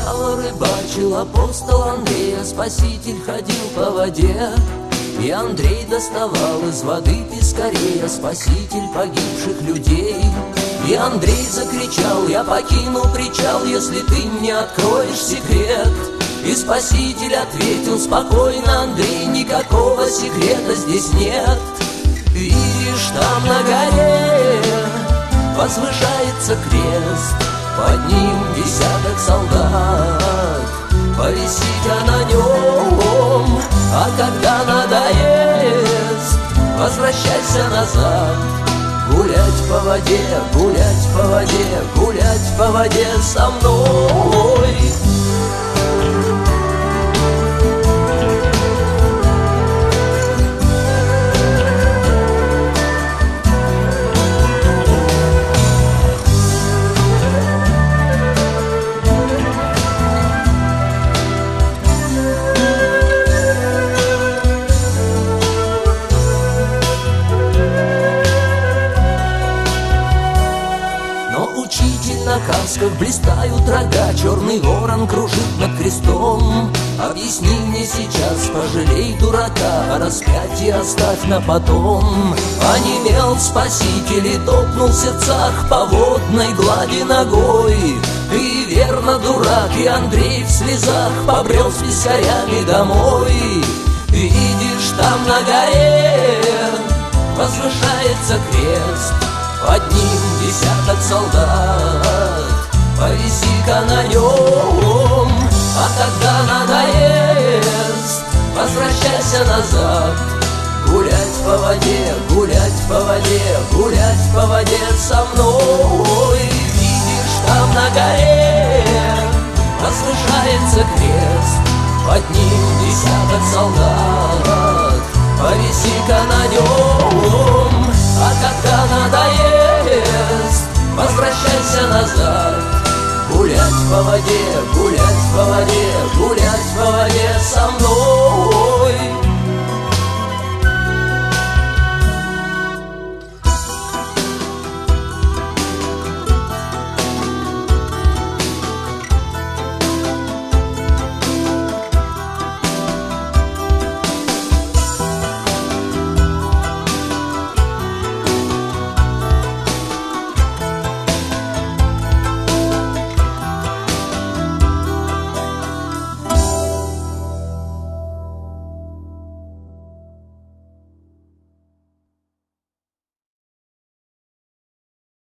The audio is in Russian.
Сначала рыбачил апостол Андрей, а Спаситель ходил по воде. И Андрей доставал из воды пескарей, а Спаситель погибших людей. И Андрей закричал: я покину причал, если ты мне откроешь секрет. И Спаситель ответил спокойно: Андрей, никакого секрета здесь нет. Видишь, там на горе возвышается крест, под ним десяток солдат, повисите на нем, а когда надоест, возвращайся назад. Гулять по воде, гулять по воде, гулять по воде со мной. На касках блистают рога, черный ворон кружит над крестом. Объясни мне сейчас, пожалей дурака, а распятие оставь на потом. Онемел Спаситель и топнул в сердцах по водной глади ногой. И верно, дурак, и Андрей в слезах побрел с пескарями домой. Видишь, там на горе возвышается крест, под ним десяток солдат, повиси-ка на нем, а когда надоест, возвращайся назад. Гулять по воде, гулять по воде, гулять по воде со мной. Видишь, там на горе возвышается крест, под ним десяток солдат, повиси-ка на нем, а когда надоест, возвращайся назад. Гулять по воде,